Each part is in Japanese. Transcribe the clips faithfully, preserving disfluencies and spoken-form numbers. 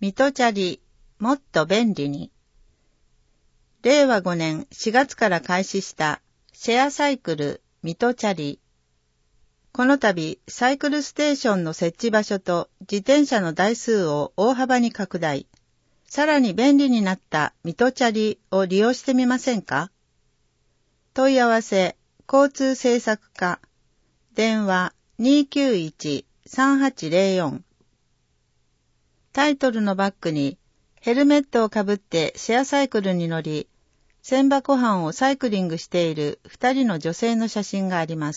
ミトチャリ、もっと便利に。れいわごねんしがつから開始したシェアサイクルミトチャリ。この度、サイクルステーションの設置場所と自転車の台数を大幅に拡大。さらに便利になったミトチャリを利用してみませんか？問い合わせ、交通政策課、電話 にーきゅういち さんはちゼロよん。タイトルのバックにヘルメットをかぶってシェアサイクルに乗り、千葉湖畔をサイクリングしている二人の女性の写真があります。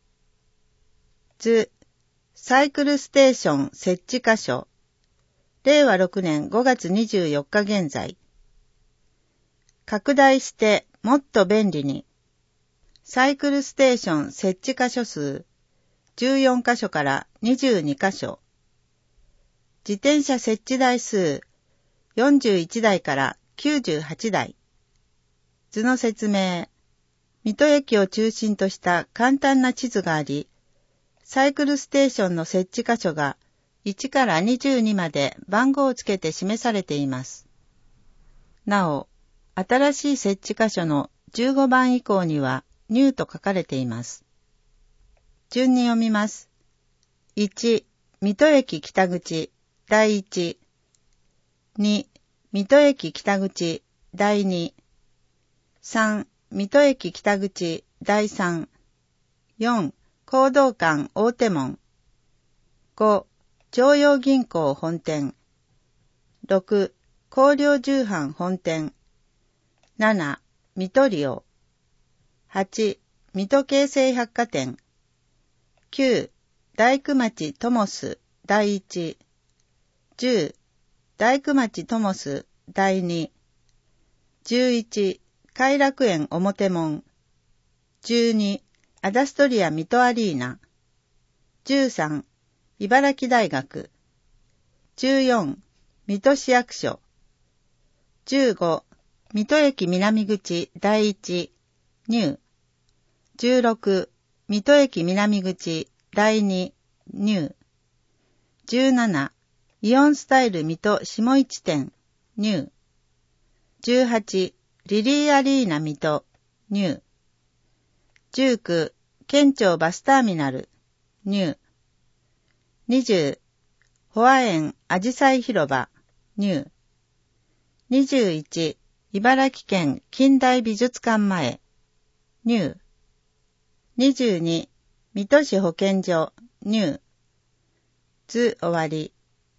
図、サイクルステーション設置箇所。れいわろくねんごがつにじゅうよっか現在。拡大してもっと便利に。サイクルステーション設置箇所数じゅうよんかしょからにじゅうにかしょ。自転車設置台数よんじゅういちだいからきゅうじゅうはちだい。図の説明。水戸駅を中心とした簡単な地図があり、サイクルステーションの設置箇所がいちからにじゅうにまで番号をつけて示されています。なお、新しい設置箇所のじゅうごばん以降にはニューと書かれています。順に読みます。いち、水戸駅北口、だいいち。に、水戸駅北口、だいに。さん、水戸駅北口、だいさん。よん、講道館大手門。ご、常陽銀行本店。ろく、光陵重版本店。なな、水戸リオ。はち、水戸京成百貨店。きゅう、大工町トモスだいいち。じゅう、大工町トモスだいに。じゅういち、偕楽園表門。じゅうに、アダストリア水戸アリーナ。じゅうさん、茨城大学。じゅうよん、水戸市役所。じゅうご、水戸駅南口だいいち、ニュー。じゅうろく、水戸駅南口だいに、ニュー。じゅうなな、イオンスタイル水戸下市店、ニュー。じゅうはち、リリーアリーナ水戸、ニュー。じゅうきゅう、県庁バスターミナル、ニュー。にじゅう、保和園あじさい広場、ニュー。にじゅういち、茨城県近代美術館前、ニュー。にじゅうに、水戸市保健所、ニュー。図終わり。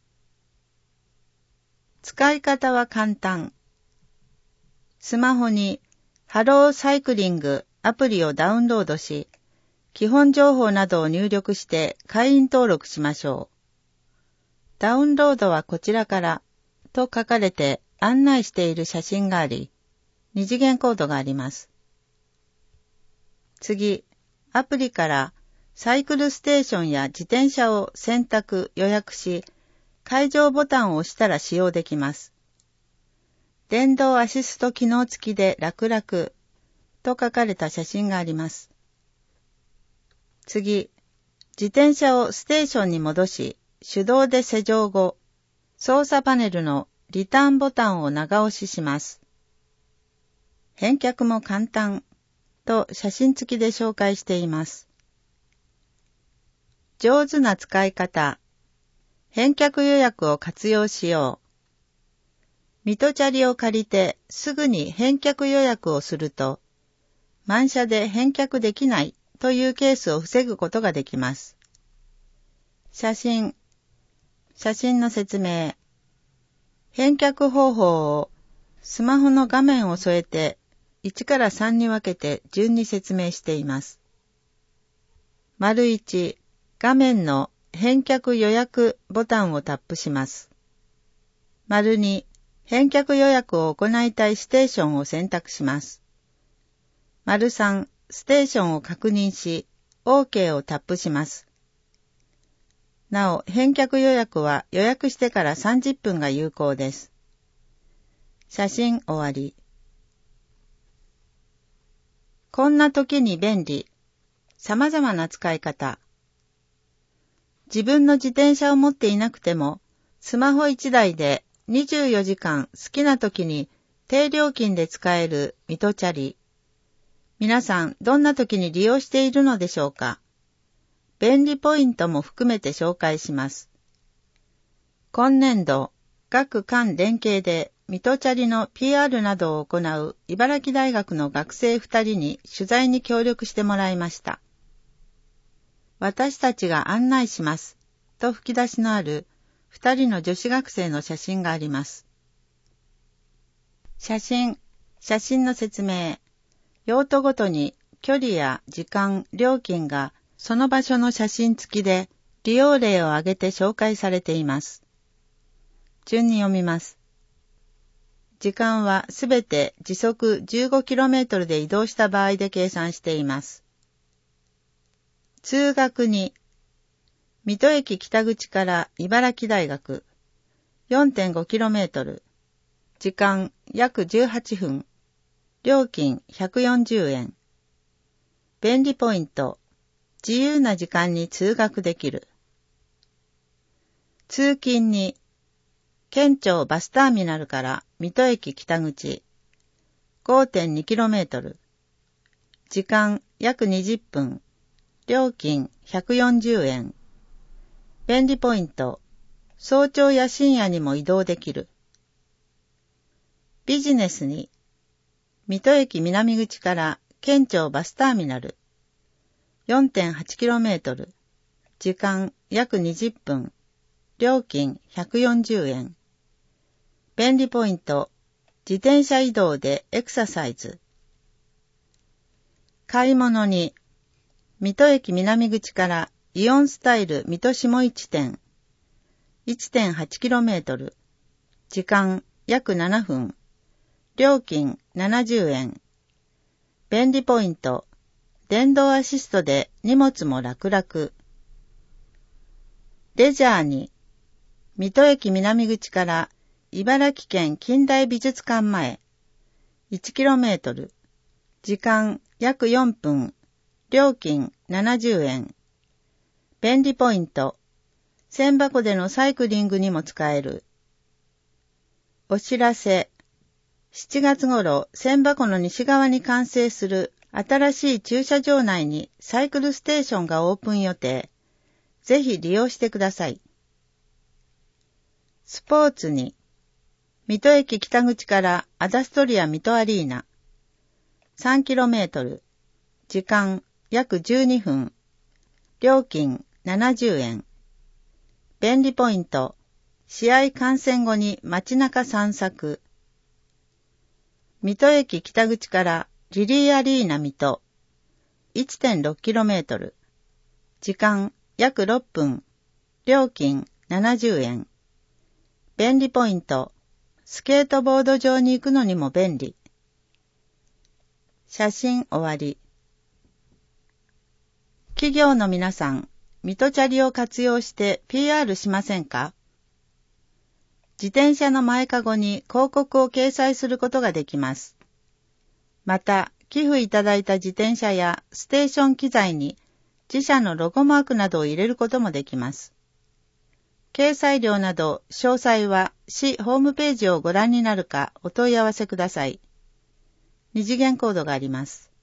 使い方は簡単。スマホにハローサイクリングアプリをダウンロードし、基本情報などを入力して会員登録しましょう。ダウンロードはこちらからと書かれて案内している写真があり、二次元コードがあります。次、アプリからサイクルステーションや自転車を選択・予約し、会場ボタンを押したら使用できます。電動アシスト機能付きで楽々と書かれた写真があります。次、自転車をステーションに戻し、手動で施錠後、操作パネルのリターンボタンを長押しします。返却も簡単と写真付きで紹介しています。上手な使い方。返却予約を活用しよう。ミトチャリを借りてすぐに返却予約をすると、満車で返却できないというケースを防ぐことができます。写真。写真の説明。返却方法をスマホの画面を添えていちからさんに分けて順に説明しています。丸いち、画面の返却予約ボタンをタップします。丸に、返却予約を行いたいステーションを選択します。丸さん、ステーションを確認し、OK をタップします。なお、返却予約は予約してからさんじゅっぷんが有効です。写真終わり。こんな時に便利。様々な使い方。自分の自転車を持っていなくても、スマホいちだいでにじゅうよじかん好きな時に低料金で使える水戸チャリ。皆さんどんな時に利用しているのでしょうか。便利ポイントも含めて紹介します。今年度、各間連携で水戸チャリの ピーアール などを行う茨城大学の学生ふたりに取材に協力してもらいました。私たちが案内しますと吹き出しのあるふたりの女子学生の写真があります。写真、写真の説明。用途ごとに距離や時間、料金がその場所の写真付きで利用例を挙げて紹介されています。順に読みます。時間はすべて時速 じゅうごキロメートル で移動した場合で計算しています。通学に、水戸駅北口から茨城大学 よんてんごキロメートル、時間約じゅうはっぷん、料金ひゃくよんじゅうえん。便利ポイント、自由な時間に通学できる。通勤に、県庁バスターミナルから水戸駅北口 ごてんにキロメートル、時間約にじゅっぷん、料金ひゃくよんじゅうえん。便利ポイント、早朝や深夜にも移動できる。ビジネスに、水戸駅南口から県庁バスターミナル よんてんはちキロメートル、時間約にじゅっぷん、料金ひゃくよんじゅうえん。便利ポイント、自転車移動でエクササイズ。買い物に、水戸駅南口からイオンスタイル水戸下市店 いってんはちキロメートル、時間約ななふん、料金ななじゅうえん。便利ポイント、電動アシストで荷物も楽々。レジャーに、水戸駅南口から茨城県近代美術館前 いちキロメートル、時間約よんぷん、料金ななじゅうえん。便利ポイント、千箱でのサイクリングにも使える。お知らせ。しちがつ頃、千箱の西側に完成する新しい駐車場内にサイクルステーションがオープン予定。ぜひ利用してください。スポーツに、水戸駅北口からアダストリア水戸アリーナ さんキロメートル、時間約じゅうにふん、料金ななじゅうえん。便利ポイント、試合観戦後に街中散策。水戸駅北口からリリーアリーナ水戸 いってんろくキロメートル、時間約ろっぷん、料金ななじゅうえん。便利ポイント、スケートボード場に行くのにも便利。写真終わり。企業の皆さん、水戸チャリを活用して ピーアール しませんか？自転車の前かごに広告を掲載することができます。また、寄付いただいた自転車やステーション機材に自社のロゴマークなどを入れることもできます。掲載料など詳細は市ホームページをご覧になるかお問い合わせください。二次元コードがあります。